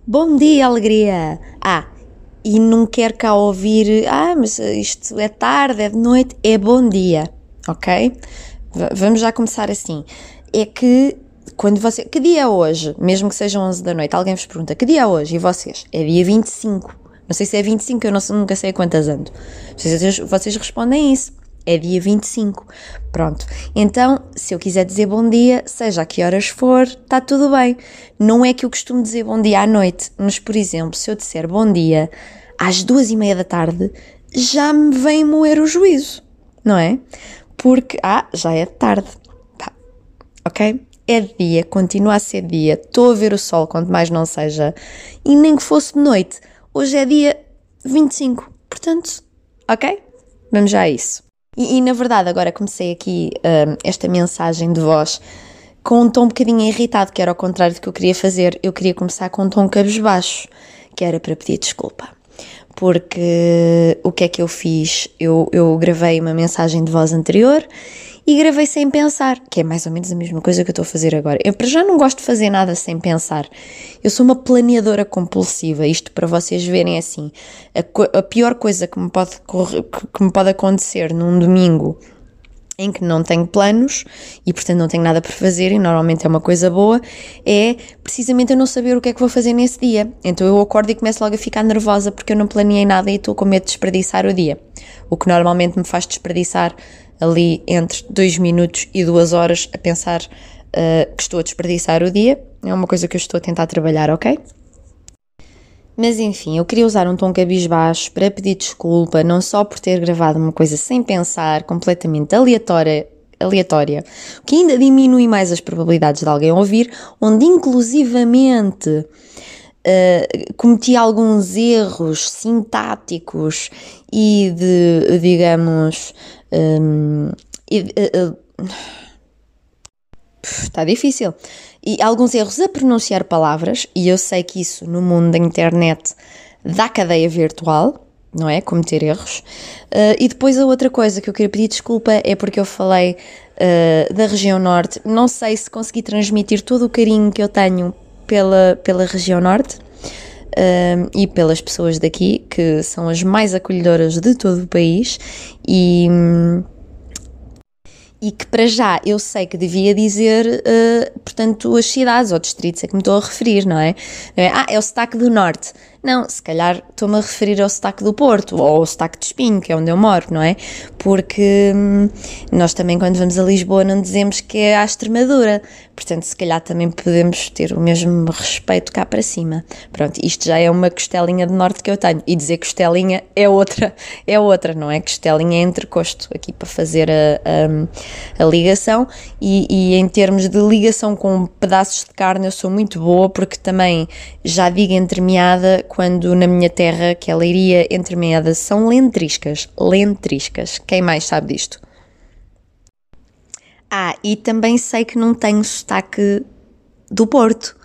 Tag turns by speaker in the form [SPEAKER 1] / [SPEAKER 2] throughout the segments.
[SPEAKER 1] Bom dia, alegria! E não quero cá ouvir, mas isto é tarde, é de noite, é bom dia, ok? Vamos já começar assim. É que quando você... Que dia é hoje? Mesmo que sejam 11 da noite, alguém vos pergunta, que dia é hoje? E vocês? É dia 25. Não sei se é 25, eu nunca sei a quantas ando. Vocês respondem isso. É dia 25. Pronto. Então, se eu quiser dizer bom dia, seja a que horas for, está tudo bem. Não é que eu costumo dizer bom dia à noite, mas, por exemplo, se eu disser bom dia às 2:30 da tarde, já me vem moer o juízo, não é? Porque, já é de tarde. Tá. Ok? É de dia, continua a ser dia, estou a ver o sol, quanto mais não seja, e nem que fosse de noite. Hoje é dia 25, portanto, ok? Vamos já a isso. E na verdade, agora comecei aqui esta mensagem de voz com um tom um bocadinho irritado, que era ao contrário do que eu queria fazer. Eu queria começar com um tom cabisbaixo, que era para pedir desculpa. Porque o que é que eu fiz? Eu gravei uma mensagem de voz anterior e gravei sem pensar, que é mais ou menos a mesma coisa que eu estou a fazer agora. Eu para já não gosto de fazer nada sem pensar. Eu sou uma planeadora compulsiva, isto para vocês verem assim. A pior coisa que me pode acontecer num domingo em que não tenho planos e portanto não tenho nada para fazer, e normalmente é uma coisa boa, é precisamente eu não saber o que é que vou fazer nesse dia. Então eu acordo e começo logo a ficar nervosa porque eu não planeei nada e estou com medo de desperdiçar o dia. O que normalmente me faz desperdiçar ali entre 2 minutos e 2 horas a pensar que estou a desperdiçar o dia. É uma coisa que eu estou a tentar trabalhar, ok? Mas enfim, eu queria usar um tom cabisbaixo para pedir desculpa, não só por ter gravado uma coisa sem pensar, completamente aleatória, o que ainda diminui mais as probabilidades de alguém ouvir, onde inclusivamente cometi alguns erros sintáticos e de, digamos, está difícil. E alguns erros a pronunciar palavras, e eu sei que isso no mundo da internet dá cadeia virtual, não é? Cometer erros. E depois a outra coisa que eu queria pedir desculpa é porque eu falei da região norte. Não sei se consegui transmitir todo o carinho que eu tenho pela região norte e pelas pessoas daqui, que são as mais acolhedoras de todo o país, e que para já eu sei que devia dizer, portanto, as cidades ou distritos a que me estou a referir, não é? É o sotaque do norte. Não, se calhar estou-me a referir ao sotaque do Porto ou ao sotaque de Espinho, que é onde eu moro, não é? Porque nós também, quando vamos a Lisboa, não dizemos que é à Extremadura. Portanto, se calhar também podemos ter o mesmo respeito cá para cima. Pronto, isto já é uma costelinha de norte que eu tenho. E dizer costelinha é outra, não é? Costelinha é entrecosto, aqui para fazer a ligação. E em termos de ligação com pedaços de carne, eu sou muito boa, porque também já digo entremeada, quando na minha terra, que é Leiria, entremeada são lentriscas. Quem mais sabe disto? E também sei que não tenho sotaque do Porto.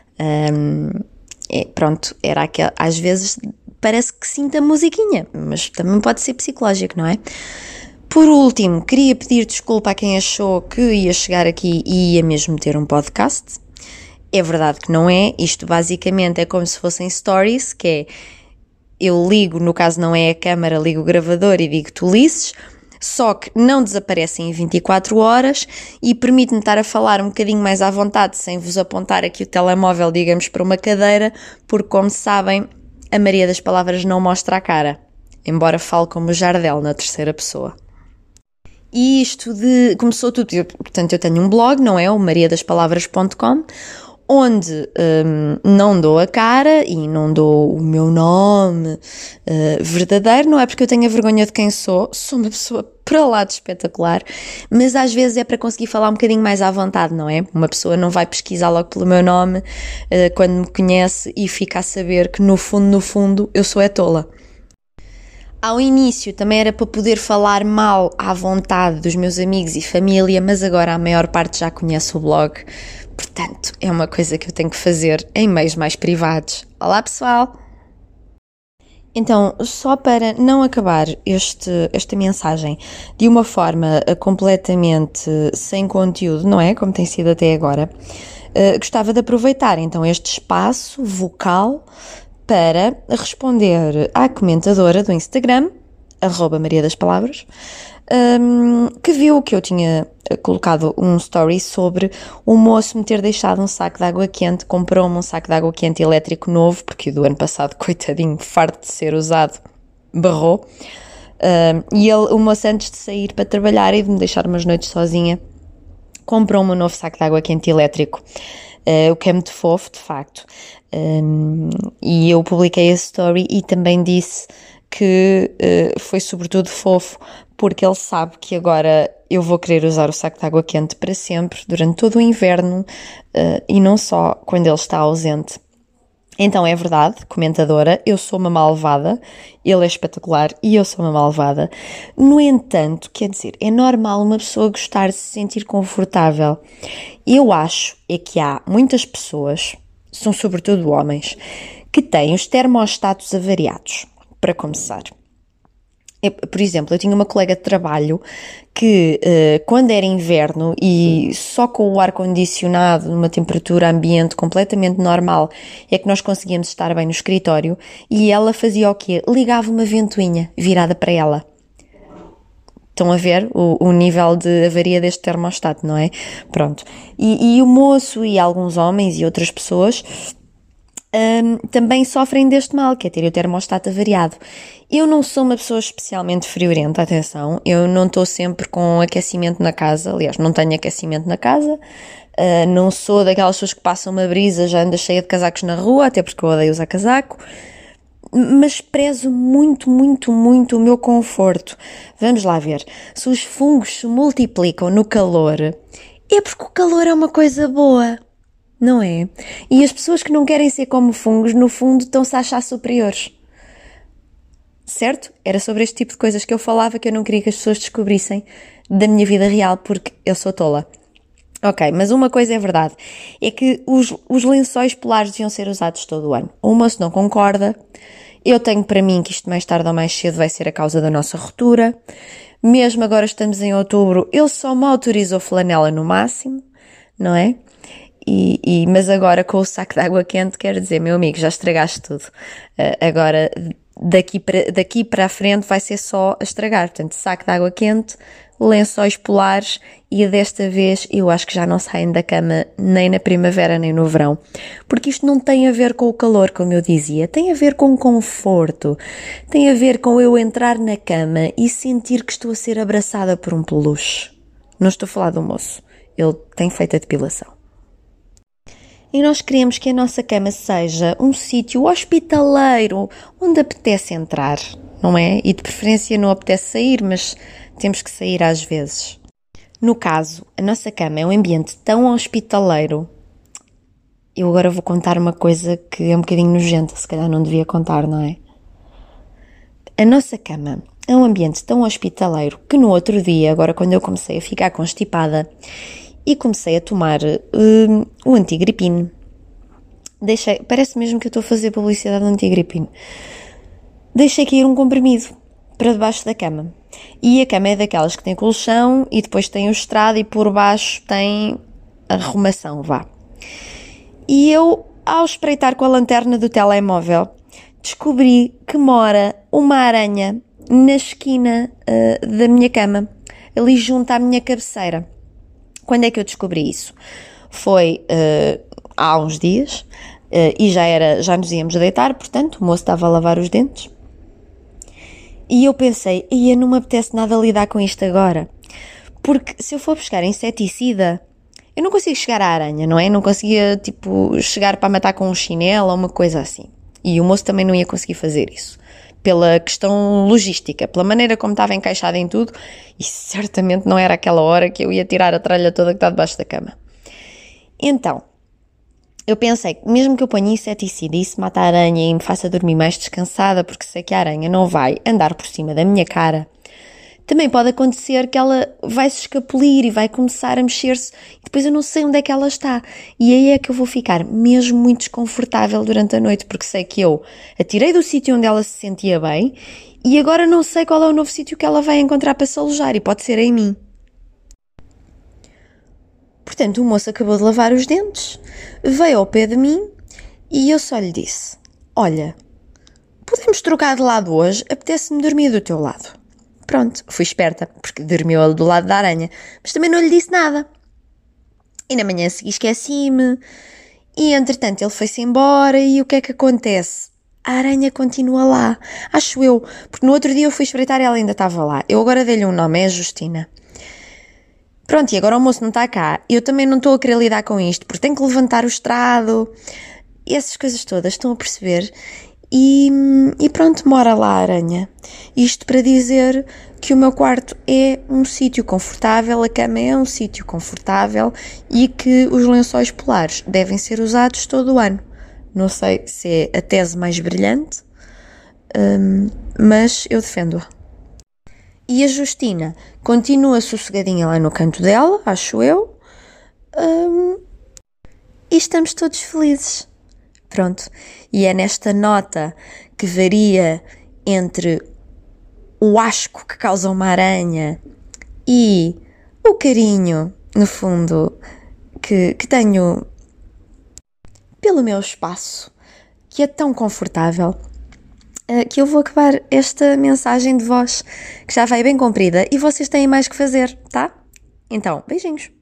[SPEAKER 1] Pronto, era aquele, às vezes parece que sinto a musiquinha, mas também pode ser psicológico, não é? Por último, queria pedir desculpa a quem achou que ia chegar aqui e ia mesmo ter um podcast. É verdade que não é. Isto basicamente é como se fossem stories, que é, eu ligo, no caso não é a câmara, ligo o gravador e digo tolices, só que não desaparecem em 24 horas e permite-me estar a falar um bocadinho mais à vontade, sem vos apontar aqui o telemóvel, digamos, para uma cadeira, porque, como sabem, a maioria das palavras não mostra a cara, embora fale como o Jardel na terceira pessoa. E isto começou tudo, portanto eu tenho um blog, não é? O mariadaspalavras.com, onde não dou a cara e não dou o meu nome verdadeiro, não é porque eu tenha vergonha de quem sou uma pessoa para lá de espetacular, mas às vezes é para conseguir falar um bocadinho mais à vontade, não é? Uma pessoa não vai pesquisar logo pelo meu nome quando me conhece e fica a saber que no fundo eu sou tola. Ao início também era para poder falar mal à vontade dos meus amigos e família, mas agora a maior parte já conhece o blog. Portanto, é uma coisa que eu tenho que fazer em meios mais privados. Olá, pessoal! Então, só para não acabar esta mensagem de uma forma completamente sem conteúdo, não é? Como tem sido até agora, Gostava de aproveitar então este espaço vocal para responder à comentadora do Instagram, @mariadaspalavras, que viu que eu tinha colocado um story sobre o moço me ter deixado um saco de água quente, comprou-me um saco de água quente elétrico novo, porque o do ano passado, coitadinho, farto de ser usado, barrou. E ele, o moço, antes de sair para trabalhar e de me deixar umas noites sozinha, comprou-me um novo saco de água quente elétrico, o que é muito fofo, de facto. E eu publiquei a story e também disse que foi sobretudo fofo porque ele sabe que agora eu vou querer usar o saco de água quente para sempre, durante todo o inverno, e não só quando ele está ausente. Então é verdade, comentadora, eu sou uma malvada, ele é espetacular e eu sou uma malvada. No entanto, quer dizer, é normal uma pessoa gostar de se sentir confortável. Eu acho é que há muitas pessoas, são sobretudo homens, que têm os termostatos avariados, para começar. Por exemplo, eu tinha uma colega de trabalho que, quando era inverno e só com o ar-condicionado numa temperatura ambiente completamente normal é que nós conseguíamos estar bem no escritório, e ela fazia o quê? Ligava uma ventoinha virada para ela. Estão a ver o nível de avaria deste termostato, não é? Pronto. E o moço e alguns homens e outras pessoas também sofrem deste mal, que é ter o termostato avariado. Eu não sou uma pessoa especialmente friorenta, atenção, eu não estou sempre com aquecimento na casa, aliás, não tenho aquecimento na casa, não sou daquelas pessoas que passam uma brisa, já anda cheia de casacos na rua, até porque eu odeio usar casaco, mas prezo muito, muito, muito o meu conforto. Vamos lá ver, se os fungos se multiplicam no calor, é porque o calor é uma coisa boa. Não é? E as pessoas que não querem ser como fungos, no fundo, estão-se a achar superiores. Certo? Era sobre este tipo de coisas que eu falava, que eu não queria que as pessoas descobrissem da minha vida real, porque eu sou tola. Ok, mas uma coisa é verdade, é que os lençóis polares deviam ser usados todo o ano. O moço não concorda, eu tenho para mim que isto mais tarde ou mais cedo vai ser a causa da nossa ruptura. Mesmo agora estamos em outubro, ele só me autorizou flanela no máximo, não é? Mas agora com o saco de água quente, quero dizer, meu amigo, já estragaste tudo. Agora, daqui para a frente vai ser só a estragar. Portanto, saco de água quente, lençóis polares, e desta vez eu acho que já não saem da cama nem na primavera nem no verão. Porque isto não tem a ver com o calor, como eu dizia, tem a ver com o conforto. Tem a ver com eu entrar na cama e sentir que estou a ser abraçada por um peluche. Não estou a falar do moço, ele tem feito a depilação. E nós queremos que a nossa cama seja um sítio hospitaleiro, onde apetece entrar, não é? E de preferência não apetece sair, mas temos que sair às vezes. No caso, a nossa cama é um ambiente tão hospitaleiro. Eu agora vou contar uma coisa que é um bocadinho nojenta, se calhar não devia contar, não é? A nossa cama é um ambiente tão hospitaleiro que no outro dia, agora quando eu comecei a ficar constipada, e comecei a tomar o antigripino. Parece mesmo que eu estou a fazer publicidade do antigripino. Deixei cair um comprimido para debaixo da cama. E a cama é daquelas que tem colchão e depois tem o estrado e por baixo tem arrumação, vá. E eu, ao espreitar com a lanterna do telemóvel, descobri que mora uma aranha na esquina da minha cama, ali junto à minha cabeceira. Quando é que eu descobri isso? Foi há uns dias e já nos íamos deitar, portanto, o moço estava a lavar os dentes. E eu pensei, não me apetece nada lidar com isto agora. Porque se eu for buscar inseticida, eu não consigo chegar à aranha, não é? Não conseguia, chegar para matar com um chinelo ou uma coisa assim. E o moço também não ia conseguir fazer isso. Pela questão logística, pela maneira como estava encaixada em tudo, e certamente não era aquela hora que eu ia tirar a tralha toda que está debaixo da cama. Então, eu pensei que mesmo que eu ponha inseticida e isso mata a aranha e me faça dormir mais descansada, porque sei que a aranha não vai andar por cima da minha cara, também pode acontecer que ela vai se escapulir e vai começar a mexer-se e depois eu não sei onde é que ela está. E aí é que eu vou ficar mesmo muito desconfortável durante a noite, porque sei que eu a tirei do sítio onde ela se sentia bem e agora não sei qual é o novo sítio que ela vai encontrar para se alojar e pode ser em mim. Portanto, o moço acabou de lavar os dentes, veio ao pé de mim e eu só lhe disse: olha, podemos trocar de lado hoje, apetece-me dormir do teu lado. Pronto, fui esperta, porque dormiu do lado da aranha, mas também não lhe disse nada. E na manhã a seguir esqueci-me, e entretanto ele foi-se embora, e o que é que acontece? A aranha continua lá, acho eu, porque no outro dia eu fui espreitar e ela ainda estava lá. Eu agora dei-lhe um nome, é a Justina. Pronto, e agora o moço não está cá. Eu também não estou a querer lidar com isto, porque tenho que levantar o estrado, e essas coisas todas, estão a perceber? E pronto, mora lá a aranha. Isto para dizer que o meu quarto é um sítio confortável, a cama é um sítio confortável e que os lençóis polares devem ser usados todo o ano. Não sei se é a tese mais brilhante, mas eu defendo-a. E a Justina continua sossegadinha lá no canto dela, acho eu, e estamos todos felizes. Pronto, e é nesta nota que varia entre o asco que causa uma aranha e o carinho, no fundo, que tenho pelo meu espaço, que é tão confortável, que eu vou acabar esta mensagem de voz, que já vai bem comprida, e vocês têm mais que fazer, tá? Então, beijinhos!